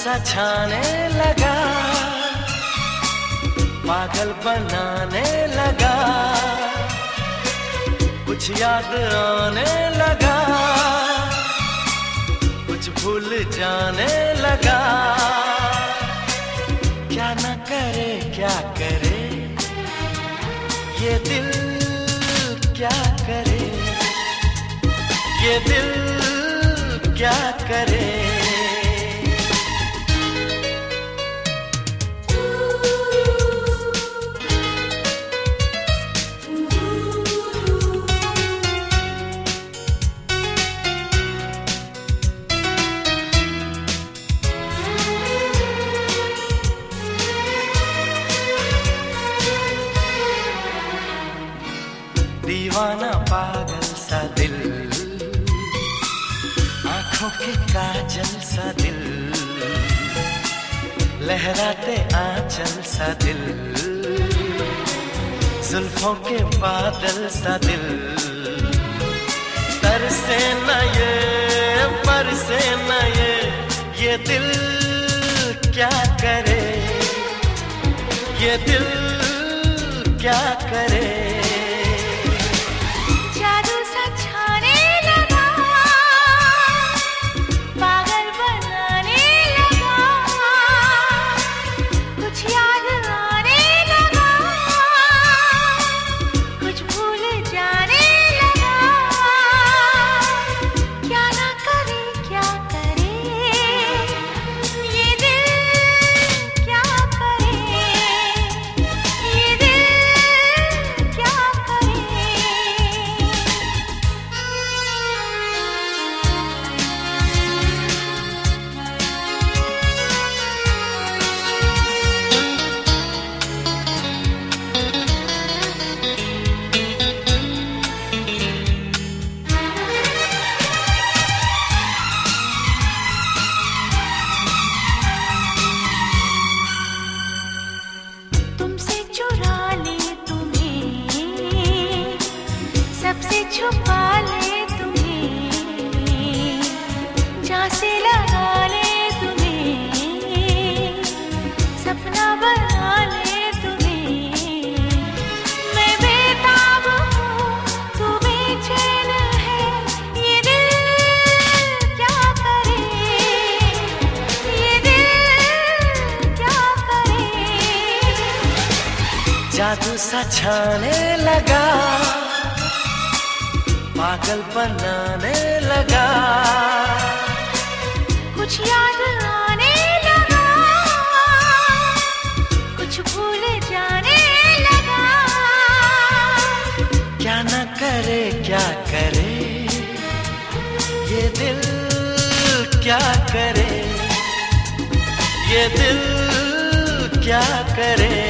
सा छाने लगा, पागल बनाने लगा, कुछ याद आने लगा, कुछ भूल जाने लगा। क्या न करे क्या करे ये दिल, क्या करे ये दिल, क्या करे। दीवाना पागल सा दिल, आंखों के काजल सा दिल, लहराते आंचल सा दिल, जुल्फों के बादल सा दिल। तरसे न बरसे न ये दिल क्या करे, ये दिल क्या करे। छुपा ले तुम्हें, झांसे लगा ले तुम्हें, सपना बना ले तुम्हें। मैं बेताब हूँ तू बेचैन है, ये दिल क्या करे, ये दिल क्या करे। जादू सा छाने लगा, पागल बनाने लगा, कुछ याद आने लगा, कुछ भूल जाने लगा। क्या न करे क्या करे ये दिल, क्या करे ये दिल, क्या करे।